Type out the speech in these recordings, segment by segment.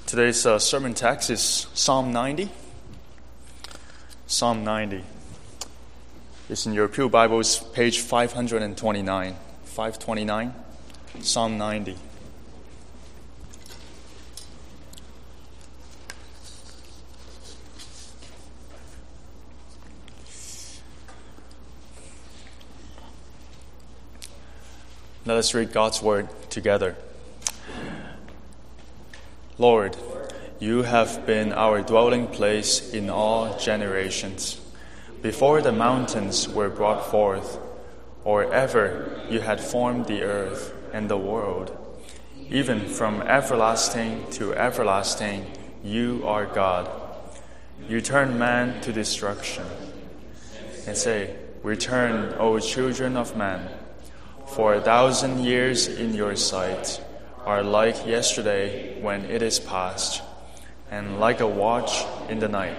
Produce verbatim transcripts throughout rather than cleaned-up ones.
Today's uh, sermon text is Psalm ninety. Psalm ninety. It's in your Pew Bibles, page five twenty-nine. five twenty-nine, Psalm ninety. Let us read God's word together. Lord, you have been our dwelling place in all generations. Before the mountains were brought forth, or ever you had formed the earth and the world, even from everlasting to everlasting, you are God. You turn man to destruction and say, "Return, O children of man, for a thousand years in your sight are like yesterday when it is past, and like a watch in the night.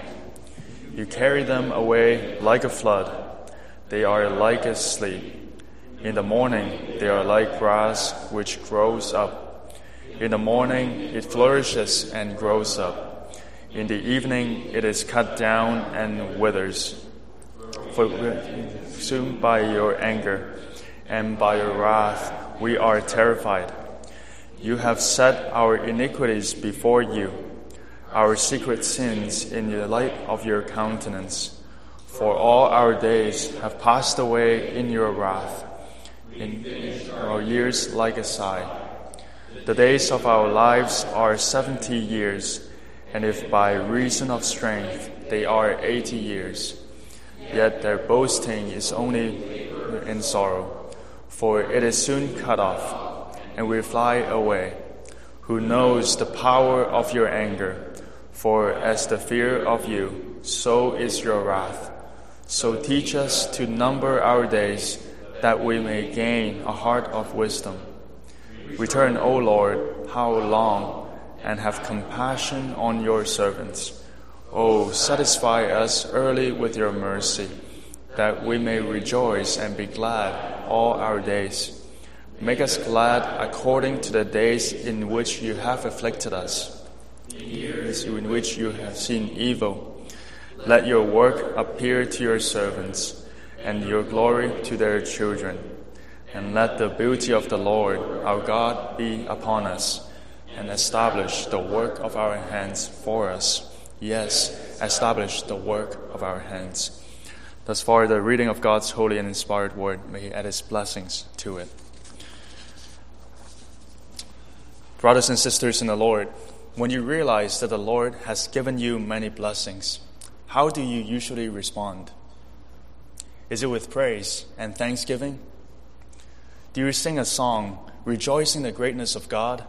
You carry them away like a flood. They are like a sleep. In the morning they are like grass which grows up. In the morning it flourishes and grows up. In the evening it is cut down and withers. For consumed by your anger and by your wrath we are terrified. You have set our iniquities before you, our secret sins in the light of your countenance. For all our days have passed away in your wrath, in our years like a sigh. The days of our lives are seventy years, and if by reason of strength they are eighty years. Yet their boasting is only in sorrow, for it is soon cut off, and we fly away. Who knows the power of your anger? For as the fear of you, so is your wrath. So teach us to number our days, that we may gain a heart of wisdom. Return, O Lord, how long, and have compassion on your servants. O satisfy us early with your mercy, that we may rejoice and be glad all our days. Make us glad according to the days in which you have afflicted us, years in which you have seen evil. Let your work appear to your servants, and your glory to their children. And let the beauty of the Lord our God be upon us, and establish the work of our hands for us. Yes, establish the work of our hands. Thus far, the reading of God's holy and inspired word. May He add His blessings to it. Brothers and sisters in the Lord, when you realize that the Lord has given you many blessings, how do you usually respond? Is it with praise and thanksgiving? Do you sing a song rejoicing the greatness of God?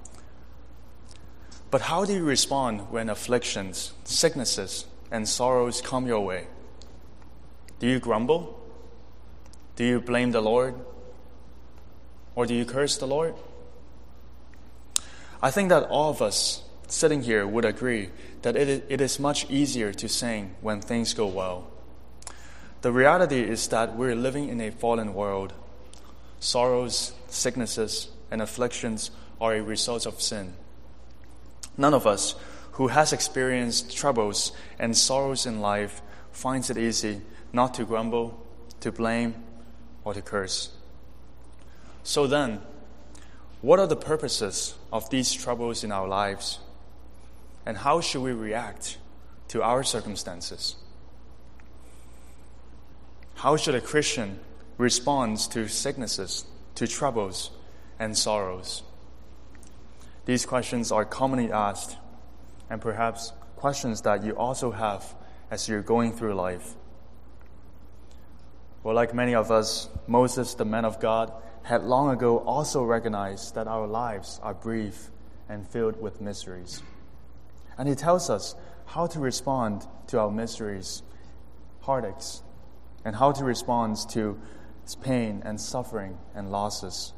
But how do you respond when afflictions, sicknesses, and sorrows come your way? Do you grumble? Do you blame the Lord? Or do you curse the Lord? I think that all of us sitting here would agree that it, it is much easier to sing when things go well. The reality is that we're living in a fallen world. Sorrows, sicknesses, and afflictions are a result of sin. None of us who has experienced troubles and sorrows in life finds it easy not to grumble, to blame, or to curse. So then, what are the purposes of these troubles in our lives? And how should we react to our circumstances? How should a Christian respond to sicknesses, to troubles, and sorrows? These questions are commonly asked, and perhaps questions that you also have as you're going through life. Well, like many of us, Moses, the man of God, had long ago also recognized that our lives are brief and filled with miseries. And he tells us how to respond to our miseries, heartaches, and how to respond to pain and suffering and losses.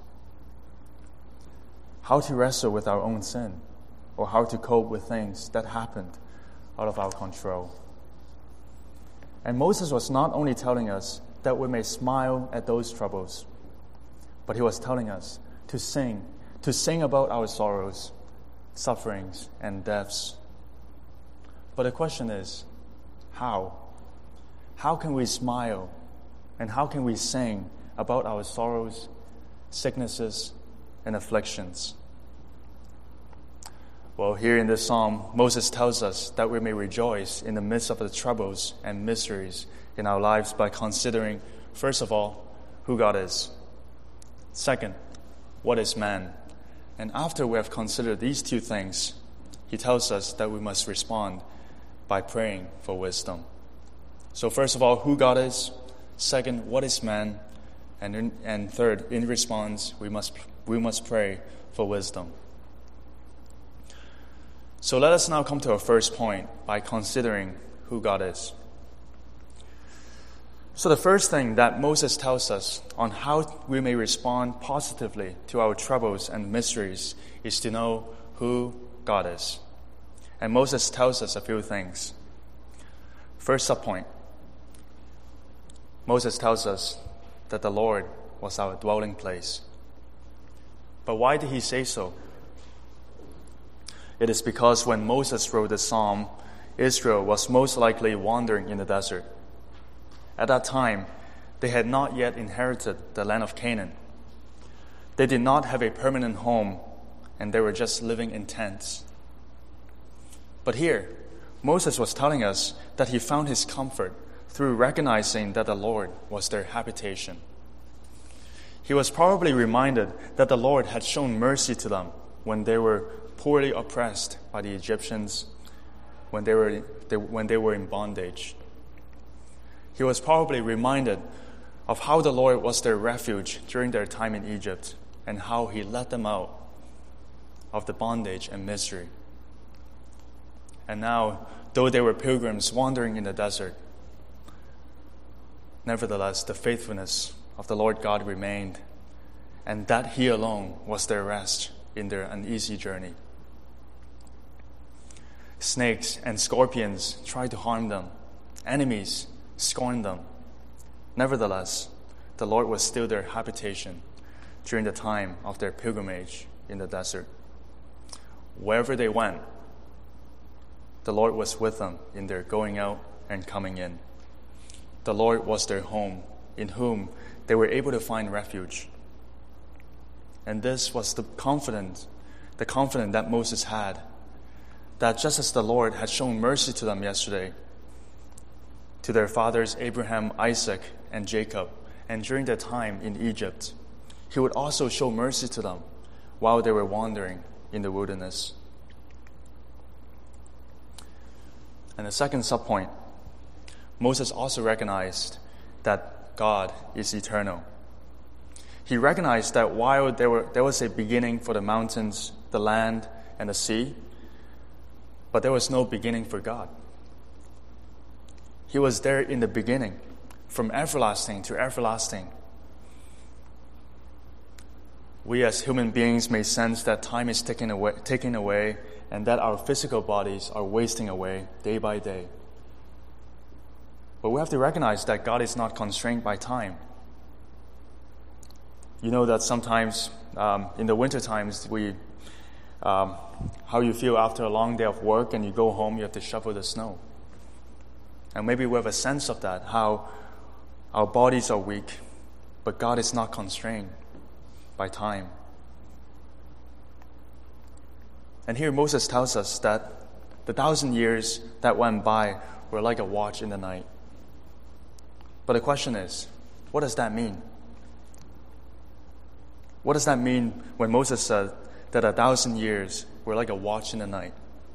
How to wrestle with our own sin, or how to cope with things that happened out of our control. And Moses was not only telling us that we may smile at those troubles, but he was telling us to sing, to sing about our sorrows, sufferings, and deaths. But the question is, how? How can we smile and how can we sing about our sorrows, sicknesses, and afflictions? Well, here in this psalm, Moses tells us that we may rejoice in the midst of the troubles and miseries in our lives by considering, first of all, who God is. Second, what is man? And after we have considered these two things, he tells us that we must respond by praying for wisdom. So first of all, who God is. Second, what is man? And in, and third, in response, we must we must pray for wisdom. So let us now come to our first point by considering who God is. So the first thing that Moses tells us on how we may respond positively to our troubles and miseries is to know who God is. And Moses tells us a few things. First subpoint, Moses tells us that the Lord was our dwelling place. But why did he say so? It is because when Moses wrote the psalm, Israel was most likely wandering in the desert. At that time, they had not yet inherited the land of Canaan. They did not have a permanent home, and they were just living in tents. But here, Moses was telling us that he found his comfort through recognizing that the Lord was their habitation. He was probably reminded that the Lord had shown mercy to them when they were poorly oppressed by the Egyptians, when they were, they, when they were in bondage. He was probably reminded of how the Lord was their refuge during their time in Egypt and how he led them out of the bondage and misery. And now, though they were pilgrims wandering in the desert, nevertheless, the faithfulness of the Lord God remained, and that he alone was their rest in their uneasy journey. Snakes and scorpions tried to harm them. Enemies scorned them. Nevertheless, the Lord was still their habitation during the time of their pilgrimage in the desert. Wherever they went, the Lord was with them in their going out and coming in. The Lord was their home, in whom they were able to find refuge. And this was the confidence, the confidence that Moses had, that just as the Lord had shown mercy to them yesterday, to their fathers Abraham, Isaac, and Jacob, and during their time in Egypt, he would also show mercy to them while they were wandering in the wilderness. And the second subpoint, Moses also recognized that God is eternal. He recognized that while there were there was a beginning for the mountains, the land, and the sea, but there was no beginning for God. He was there in the beginning, from everlasting to everlasting. We as human beings may sense that time is taken away, taken away and that our physical bodies are wasting away day by day. But we have to recognize that God is not constrained by time. You know that sometimes um, in the winter times, we, um, how you feel after a long day of work and you go home, you have to shovel the snow. And maybe we have a sense of that, how our bodies are weak, but God is not constrained by time. And here Moses tells us that the thousand years that went by were like a watch in the night. But the question is, what does that mean? What does that mean when Moses said that a thousand years were like a watch in the night?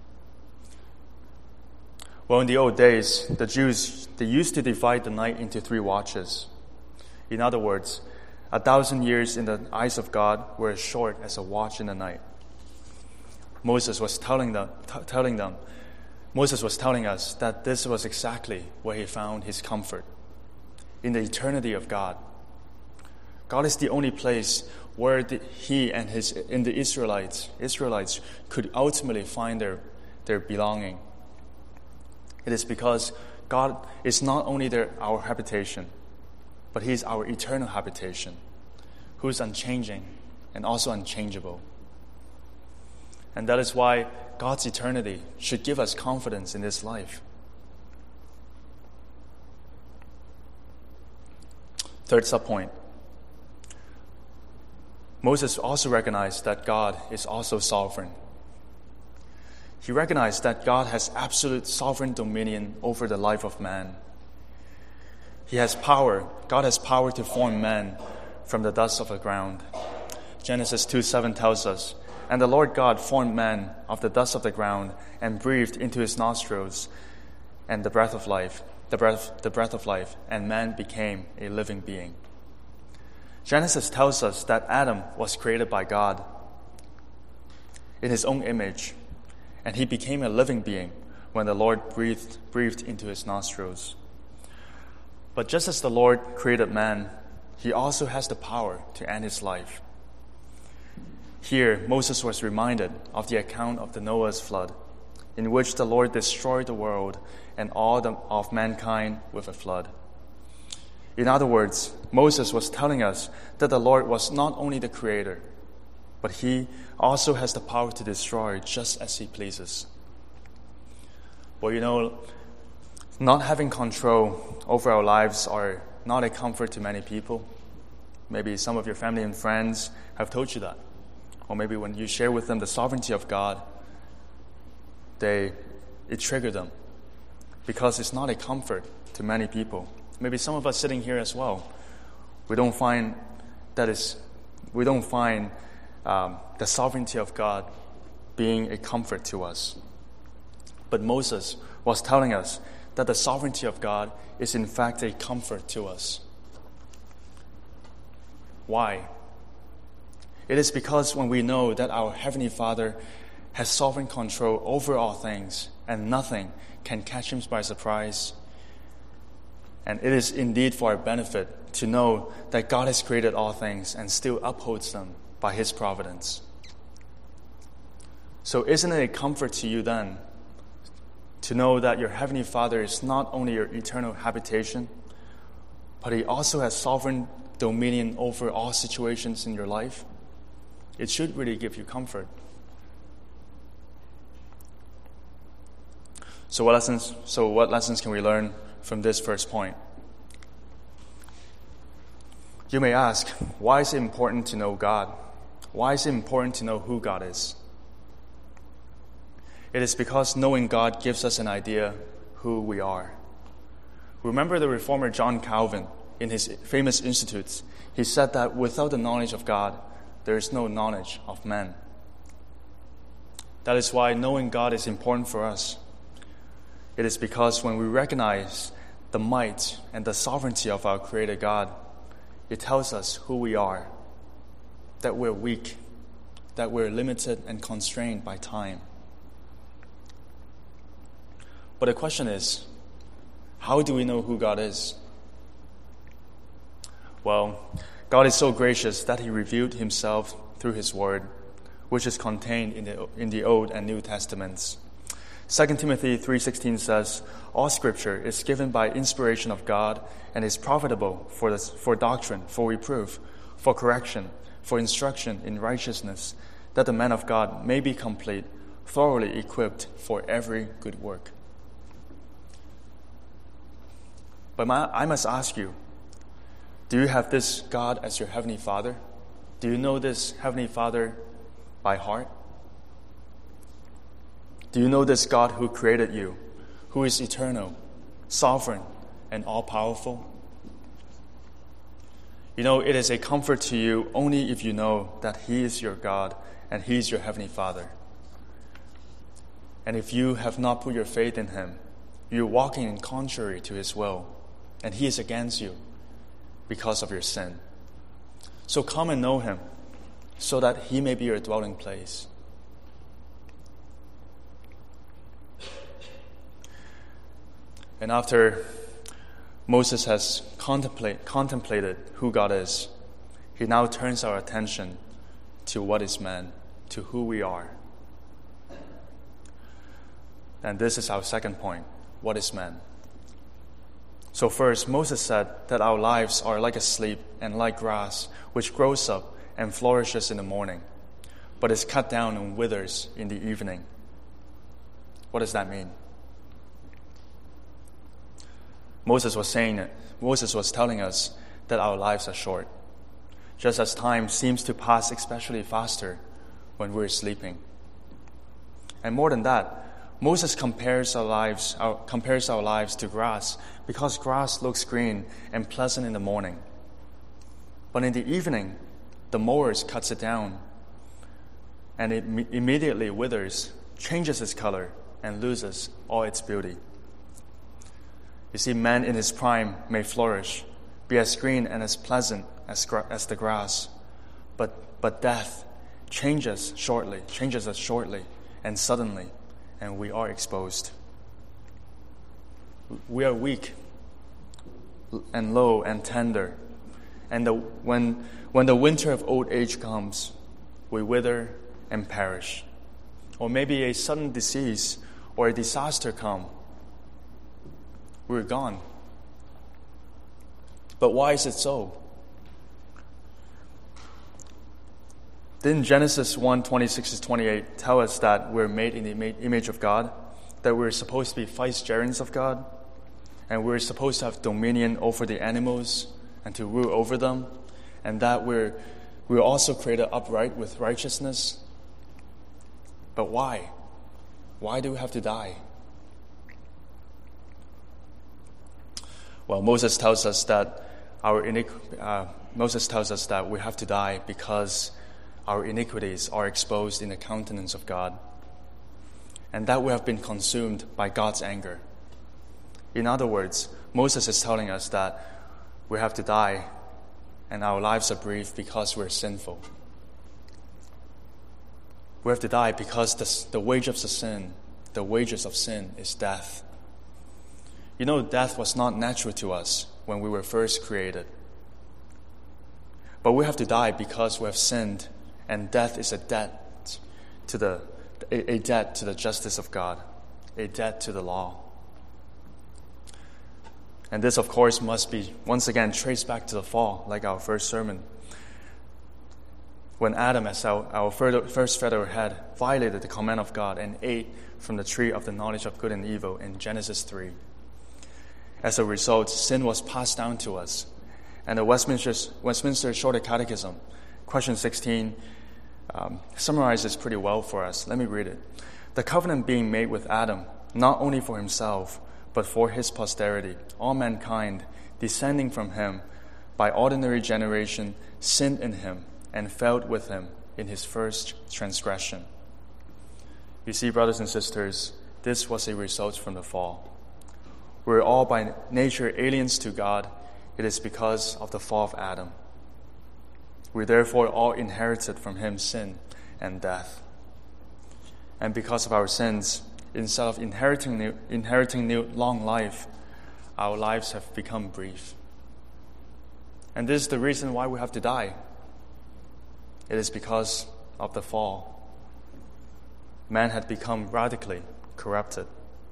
Well, in the old days, the Jews, they used to divide the night into three watches. In other words, a thousand years in the eyes of God were as short as a watch in the night. Moses was telling them, t- telling them, Moses was telling us that this was exactly where he found his comfort, in the eternity of God. God is the only place where the, he and his and the Israelites Israelites could ultimately find their, their belonging. It is because God is not only their, our habitation, but he is our eternal habitation, who is unchanging and also unchangeable. And that is why God's eternity should give us confidence in this life. Third subpoint. Moses also recognized that God is also sovereign. He recognized that God has absolute sovereign dominion over the life of man. He has power. God has power to form man from the dust of the ground. Genesis two seven tells us, "And the Lord God formed man of the dust of the ground and breathed into his nostrils and the breath of life, the breath, the breath of life, and man became a living being." Genesis tells us that Adam was created by God in his own image, and he became a living being when the Lord breathed, breathed into his nostrils. But just as the Lord created man, he also has the power to end his life. Here, Moses was reminded of the account of the Noah's flood, in which the Lord destroyed the world and all the, of mankind with a flood. In other words, Moses was telling us that the Lord was not only the creator, but he also has the power to destroy just as he pleases. Well, you know, not having control over our lives are not a comfort to many people. Maybe some of your family and friends have told you that. Or maybe when you share with them the sovereignty of God, they it triggers them because it's not a comfort to many people. Maybe some of us sitting here as well, we don't find that is we don't find um, the sovereignty of God being a comfort to us. But Moses was telling us that the sovereignty of God is in fact a comfort to us. Why? It is because when we know that our Heavenly Father has sovereign control over all things and nothing can catch him by surprise, and it is indeed for our benefit to know that God has created all things and still upholds them by his providence. So isn't it a comfort to you then to know that your Heavenly Father is not only your eternal habitation, but he also has sovereign dominion over all situations in your life? It should really give you comfort. So what lessons, so what lessons can we learn from this first point? You may ask, why is it important to know God? Why is it important to know who God is? It is because knowing God gives us an idea who we are. Remember the reformer John Calvin, in his famous Institutes, he said that without the knowledge of God, there is no knowledge of man. That is why knowing God is important for us. It is because when we recognize the might and the sovereignty of our Creator God, it tells us who we are, that we're weak, that we're limited and constrained by time. But the question is, how do we know who God is? Well, God is so gracious that he revealed himself through his word, which is contained in the, in the Old and New Testaments. Second Timothy three sixteen says, "All Scripture is given by inspiration of God and is profitable for, this, for doctrine, for reproof, for correction, for instruction in righteousness, that the man of God may be complete, thoroughly equipped for every good work." But my, I must ask you, do you have this God as your Heavenly Father? Do you know this Heavenly Father by heart? Do you know this God who created you, who is eternal, sovereign, and all-powerful? You know, it is a comfort to you only if you know that he is your God and he is your Heavenly Father. And if you have not put your faith in him, you're walking in contrary to his will, and he is against you because of your sin. So come and know him, so that he may be your dwelling place. And after Moses has contemplate, contemplated who God is, he now turns our attention to what is man, to who we are. And this is our second point. What is man? So first, Moses said that our lives are like a sleep and like grass, which grows up and flourishes in the morning. but is cut down and withers in the evening. What does that mean? Moses was saying it. Moses was telling us that our lives are short, just as time seems to pass especially faster when we're sleeping. And more than that, Moses compares our lives our, compares our lives to grass, because grass looks green and pleasant in the morning. But in the evening, the mower cuts it down, and it m- immediately withers, changes its color, and loses all its beauty. You see, man in his prime may flourish, be as green and as pleasant as, gra- as the grass, but but death changes shortly, changes us shortly and suddenly, and we are exposed. We are weak and low and tender, and the, when when the winter of old age comes, we wither and perish. Or maybe a sudden disease or a disaster come, we're gone. But why is it so? Didn't Genesis one, twenty-six to twenty-eight tell us that we're made in the image of God, that we're supposed to be vicegerents of God, and we're supposed to have dominion over the animals and to rule over them, and that we're we're also created upright with righteousness? But why? Why do we have to die? Well, Moses tells us that our iniqu- uh, Moses tells us that we have to die because our iniquities are exposed in the countenance of God, and that we have been consumed by God's anger. In other words, Moses is telling us that we have to die and our lives are brief because we're sinful. We have to die because the, the wage of the sin, the wages of sin is death. You know, death was not natural to us when we were first created. But we have to die because we have sinned, and death is a debt to the a, a debt to the justice of God, a debt to the law. And this, of course, must be once again traced back to the fall, like our first sermon. When Adam, as our, our first federal head, violated the command of God and ate from the tree of the knowledge of good and evil in Genesis three. As a result, sin was passed down to us. And the Westminster, Westminster Shorter Catechism, question sixteen, um, summarizes pretty well for us. Let me read it. The covenant being made with Adam, not only for himself, but for his posterity, all mankind, descending from him, by ordinary generation, sinned in him, and failed with him in his first transgression. You see, brothers and sisters, this was a result from the fall. We're all by nature aliens to God. It is because of the fall of Adam. We therefore all inherited from him sin and death. And because of our sins, instead of inheriting new, inheriting new long life, our lives have become brief. And this is the reason why we have to die. It is because of the fall. Man had become radically corrupted.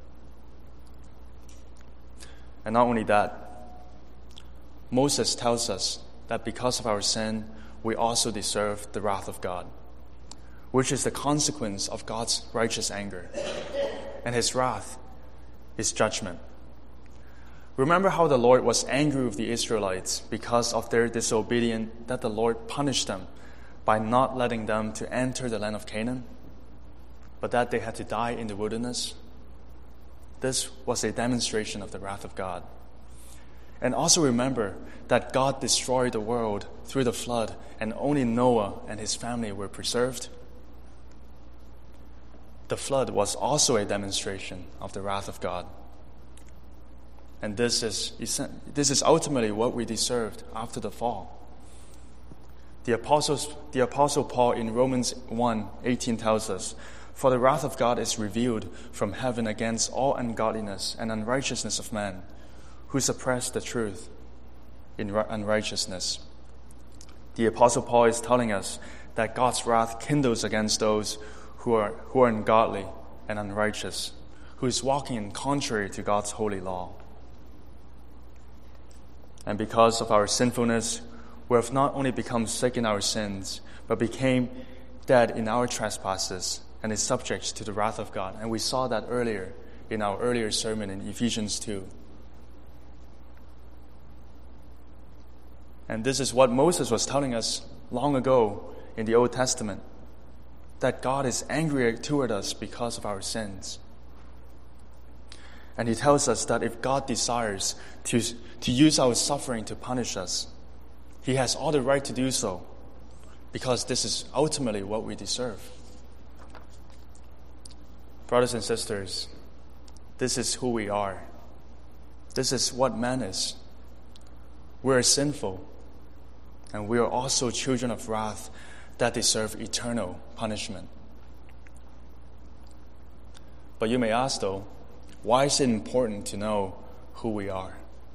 And not only that, Moses tells us that because of our sin, we also deserve the wrath of God, which is the consequence of God's righteous anger. And his wrath is judgment. Remember how the Lord was angry with the Israelites because of their disobedience, that the Lord punished them by not letting them to enter the land of Canaan, but that they had to die in the wilderness? This was a demonstration of the wrath of God. And also remember that God destroyed the world through the flood, and only Noah and his family were preserved. The flood was also a demonstration of the wrath of God. And this is, this is ultimately what we deserved after the fall. The, apostles, the Apostle Paul in Romans one eighteen tells us, "For the wrath of God is revealed from heaven against all ungodliness and unrighteousness of men, who suppress the truth in unrighteousness." The Apostle Paul is telling us that God's wrath kindles against those who are, who are ungodly and unrighteous, who is walking in contrary to God's holy law. And because of our sinfulness, we have not only become sick in our sins, but became dead in our trespasses and is subject to the wrath of God. And we saw that earlier in our earlier sermon in Ephesians two. And this is what Moses was telling us long ago in the Old Testament, that God is angry toward us because of our sins. And he tells us that if God desires to, to use our suffering to punish us, he has all the right to do so, because this is ultimately what we deserve. Brothers and sisters, this is who we are. This is what man is. We are sinful, and we are also children of wrath that deserve eternal punishment. But you may ask, though, why is it important to know who we are?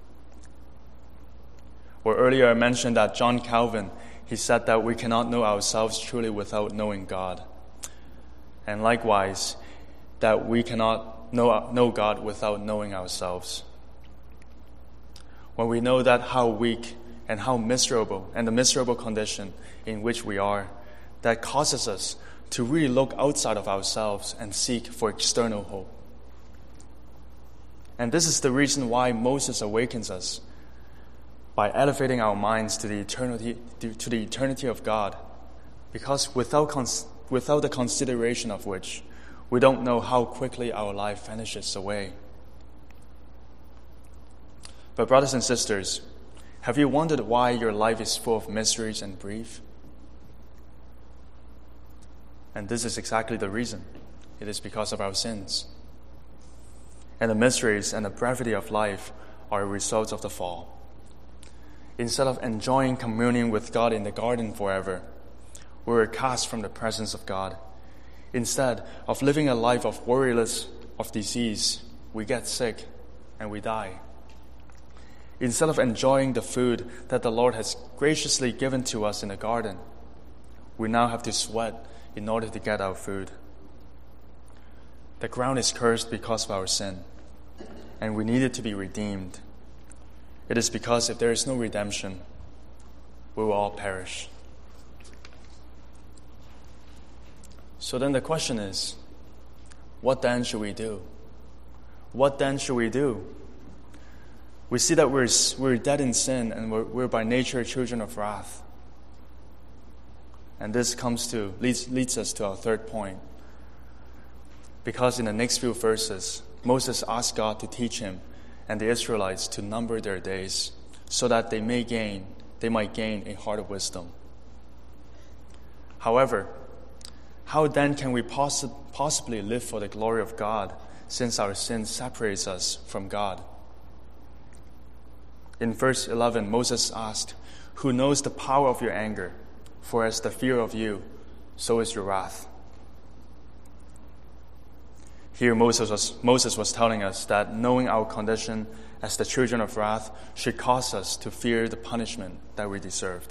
Or earlier I mentioned that John Calvin, he said that we cannot know ourselves truly without knowing God. And likewise, that we cannot know, know God without knowing ourselves. When we know that how weak and how miserable and the miserable condition in which we are, that causes us to really look outside of ourselves and seek for external hope. And this is the reason why Moses awakens us by elevating our minds to the eternity, to the eternity of God, because without cons- without the consideration of which, we don't know how quickly our life vanishes away. But brothers and sisters, have you wondered why your life is full of miseries and grief? And this is exactly the reason. It is because of our sins. And the miseries and the brevity of life are a result of the fall. Instead of enjoying communion with God in the garden forever, we were cast from the presence of God. Instead of living a life of worryless of disease, we get sick and we die. Instead of enjoying the food that the Lord has graciously given to us in the garden, we now have to sweat in order to get our food. The ground is cursed because of our sin, and we need it to be redeemed. It is because if there is no redemption, we will all perish. So then the question is, what then should we do? What then should we do? We see that we're, we're dead in sin, and we're, we're by nature children of wrath. And this comes to leads, leads us to our third point. Because in the next few verses, Moses asked God to teach him and the Israelites to number their days, so that they may gain, they might gain a heart of wisdom. However, how then can we possi- possibly live for the glory of God, since our sin separates us from God? In verse eleven, Moses asked, "Who knows the power of your anger? For as the fear of you, so is your wrath." Here Moses was, Moses was telling us that knowing our condition as the children of wrath should cause us to fear the punishment that we deserved.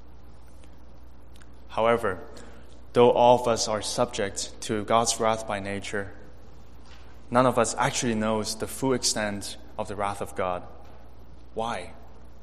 However, though all of us are subject to God's wrath by nature, none of us actually knows the full extent of the wrath of God. Why?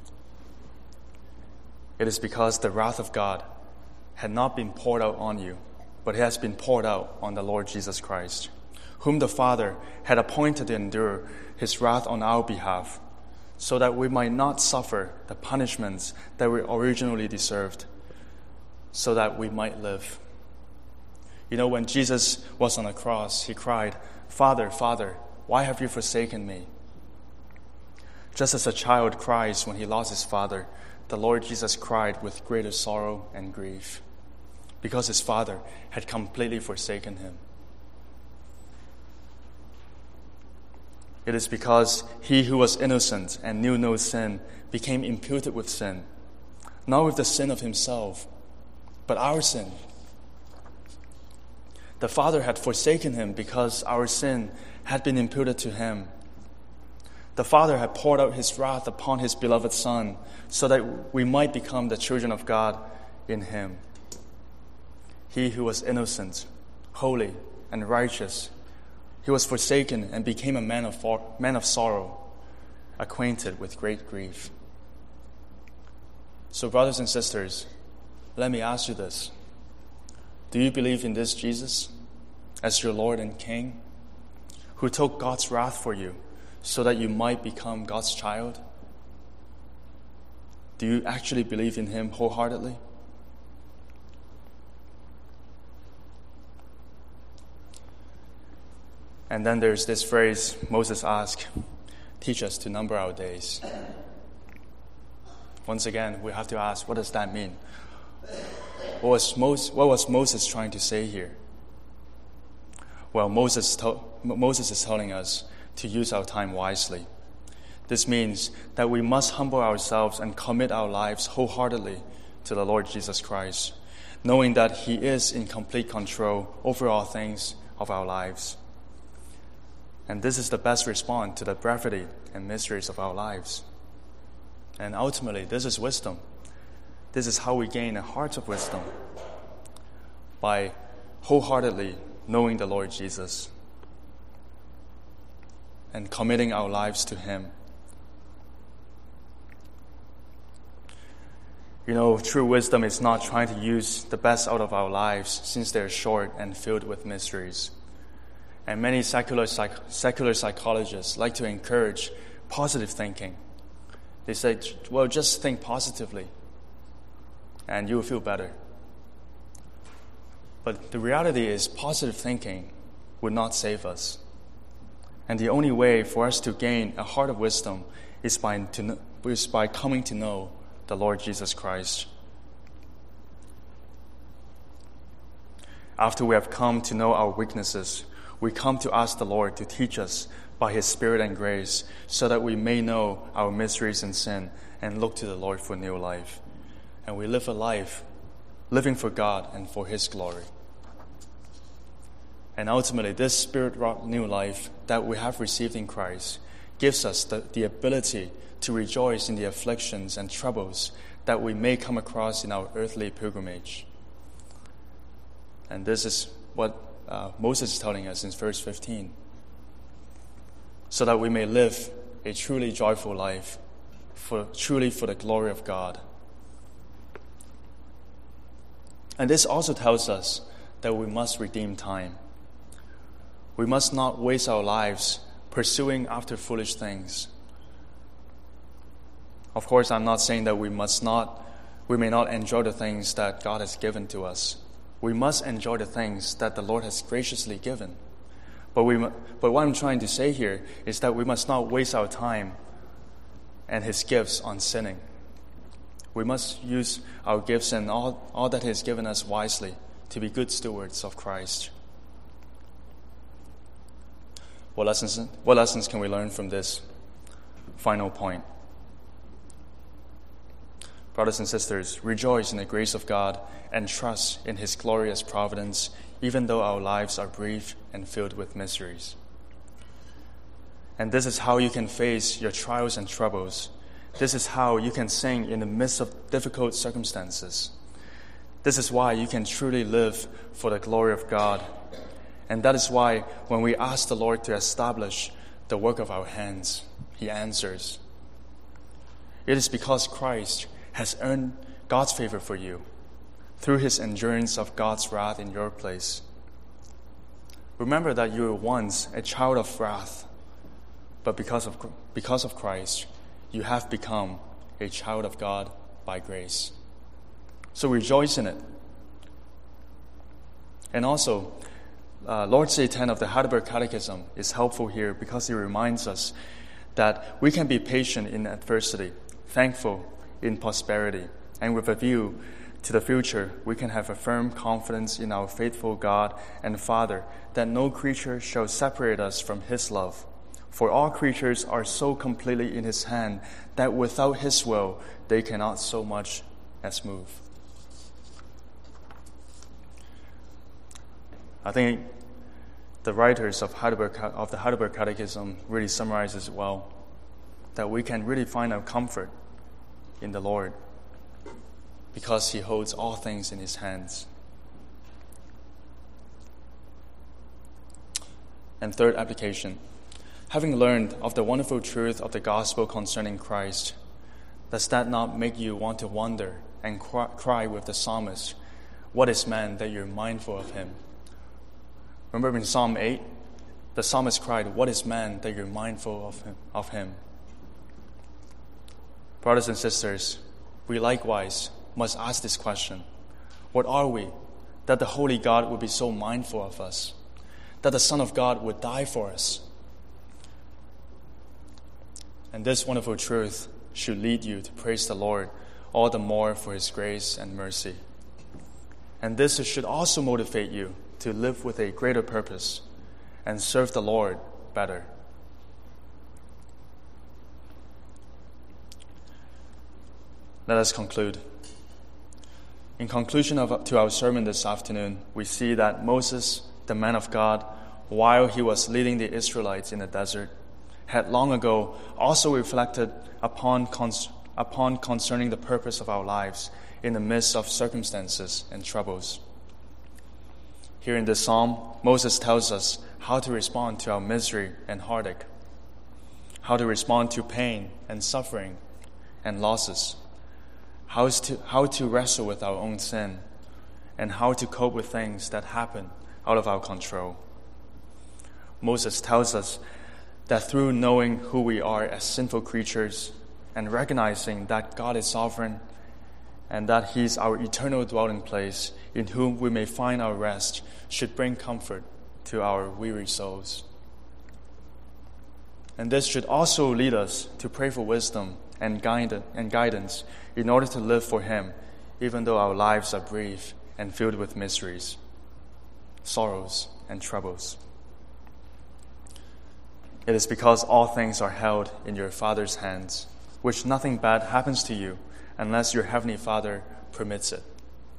It is because the wrath of God had not been poured out on you, but it has been poured out on the Lord Jesus Christ, whom the Father had appointed to endure his wrath on our behalf, so that we might not suffer the punishments that we originally deserved, so that we might live. You know, when Jesus was on the cross, he cried, "Father, Father, why have you forsaken me?" Just as a child cries when he lost his father, the Lord Jesus cried with greater sorrow and grief, because his father had completely forsaken him. It is because he who was innocent and knew no sin became imputed with sin, not with the sin of himself, but our sin. The Father had forsaken him because our sin had been imputed to him. The Father had poured out his wrath upon his beloved Son so that we might become the children of God in him. He who was innocent, holy, and righteous, he was forsaken and became a man of, for, man of sorrow, acquainted with great grief. So, brothers and sisters, let me ask you this. Do you believe in this Jesus as your Lord and King, who took God's wrath for you so that you might become God's child? Do you actually believe in him wholeheartedly? And then there's this phrase Moses asked, teach us to number our days. Once again, we have to ask, what does that mean? What was, Moses, what was Moses trying to say here? Well, Moses, to, Moses is telling us to use our time wisely. This means that we must humble ourselves and commit our lives wholeheartedly to the Lord Jesus Christ, knowing that he is in complete control over all things of our lives. And this is the best response to the brevity and mysteries of our lives. And ultimately, this is wisdom. This is how we gain a heart of wisdom, by wholeheartedly knowing the Lord Jesus and committing our lives to him. You know, true wisdom is not trying to use the best out of our lives, since they're short and filled with mysteries. And many secular, psych- secular psychologists like to encourage positive thinking. They say, well, just think positively, and you will feel better. But the reality is, positive thinking would not save us. And the only way for us to gain a heart of wisdom is by, to, is by coming to know the Lord Jesus Christ. After we have come to know our weaknesses, we come to ask the Lord to teach us by his Spirit and grace, so that we may know our miseries and sin and look to the Lord for new life. And we live a life living for God and for his glory. And ultimately, this Spirit-wrought new life that we have received in Christ gives us the, the ability to rejoice in the afflictions and troubles that we may come across in our earthly pilgrimage. And this is what Uh, Moses is telling us in verse fifteen, so that we may live a truly joyful life, for truly for the glory of God. And this also tells us that we must redeem time. We must not waste our lives pursuing after foolish things. Of course, I'm not saying that we must not, we may not enjoy the things that God has given to us. We must enjoy the things that the Lord has graciously given. But we, but what I'm trying to say here is that we must not waste our time and his gifts on sinning. We must use our gifts and all, all that he has given us wisely to be good stewards of Christ. What lessons, what lessons can we learn from this final point? Brothers and sisters, rejoice in the grace of God and trust in his glorious providence, even though our lives are brief and filled with mysteries. And this is how you can face your trials and troubles. This is how you can sing in the midst of difficult circumstances. This is why you can truly live for the glory of God. And that is why when we ask the Lord to establish the work of our hands, he answers. It is because Christ has earned God's favor for you through his endurance of God's wrath in your place. Remember that you were once a child of wrath, but because of, because of Christ, you have become a child of God by grace. So rejoice in it. And also, uh, Lord's Day ten of the Heidelberg Catechism is helpful here because it reminds us that we can be patient in adversity, thankful in prosperity, and with a view to the future, we can have a firm confidence in our faithful God and Father, that no creature shall separate us from his love. For all creatures are so completely in his hand that without his will, they cannot so much as move. I think the writers of Heidelberg, of the Heidelberg Catechism really summarizes it well, that we can really find our comfort in the Lord because he holds all things in his hands. And third application, having learned of the wonderful truth of the gospel concerning Christ, does that not make you want to wonder and cry with the psalmist, What is man that you're mindful of him? Remember in Psalm eight, the psalmist cried, what is man that you're mindful of him? Of him? Brothers and sisters, we likewise must ask this question. What are we that the Holy God would be so mindful of us? That the Son of God would die for us? And this wonderful truth should lead you to praise the Lord all the more for his grace and mercy. And this should also motivate you to live with a greater purpose and serve the Lord better. Let us conclude. In conclusion of, to our sermon this afternoon, we see that Moses, the man of God, while he was leading the Israelites in the desert, had long ago also reflected upon, cons- upon concerning the purpose of our lives in the midst of circumstances and troubles. Here in this psalm, Moses tells us how to respond to our misery and heartache, how to respond to pain and suffering and losses, how to, how to wrestle with our own sin, and how to cope with things that happen out of our control. Moses tells us that through knowing who we are as sinful creatures and recognizing that God is sovereign and that he is our eternal dwelling place in whom we may find our rest should bring comfort to our weary souls. And this should also lead us to pray for wisdom and guidance in order to live for him, even though our lives are brief and filled with miseries, sorrows, and troubles. It is because all things are held in your Father's hands, which nothing bad happens to you unless your Heavenly Father permits it.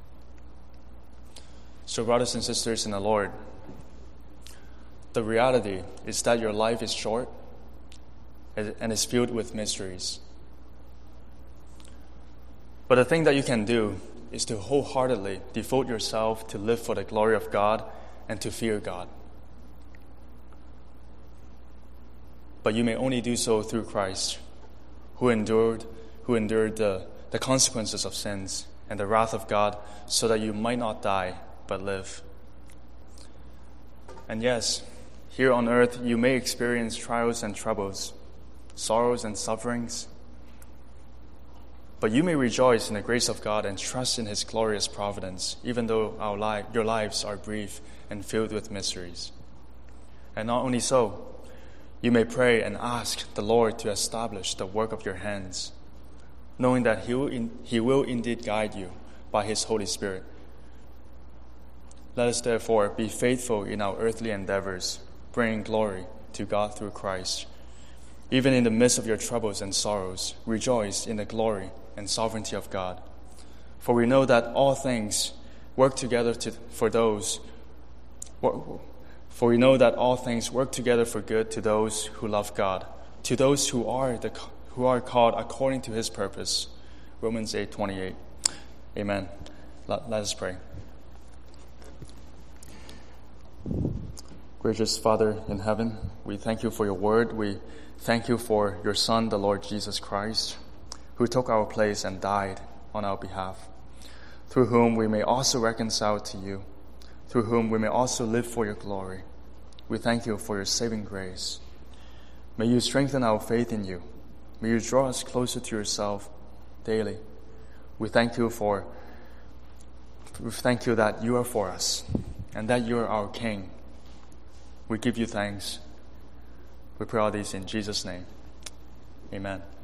So, brothers and sisters in the Lord, the reality is that your life is short and is filled with mysteries. But the thing that you can do is to wholeheartedly devote yourself to live for the glory of God and to fear God. But you may only do so through Christ, who endured, who endured the, the consequences of sins and the wrath of God, so that you might not die, but live. And yes, here on earth you may experience trials and troubles, sorrows and sufferings, but you may rejoice in the grace of God and trust in his glorious providence, even though our li- your lives are brief and filled with mysteries. And not only so, you may pray and ask the Lord to establish the work of your hands, knowing that he will, in, he will indeed guide you by his Holy Spirit. Let us therefore be faithful in our earthly endeavors, bringing glory to God through Christ. Even in the midst of your troubles and sorrows, rejoice in the glory and sovereignty of God. For we know that all things work together to, for those For we know that all things work together for good to those who love God, to those who are the who are called according to his purpose. Romans eight twenty-eight. Amen. Let, let us pray. Gracious Father in heaven, we thank you for your word. We thank you for your Son, the Lord Jesus Christ, who took our place and died on our behalf, through whom we may also reconcile to you, through whom we may also live for your glory. We thank you for your saving grace. May you strengthen our faith in you. May you draw us closer to yourself daily. We thank you for, we thank you that you are for us and that you are our King. We give you thanks. We pray all these in Jesus' name. Amen.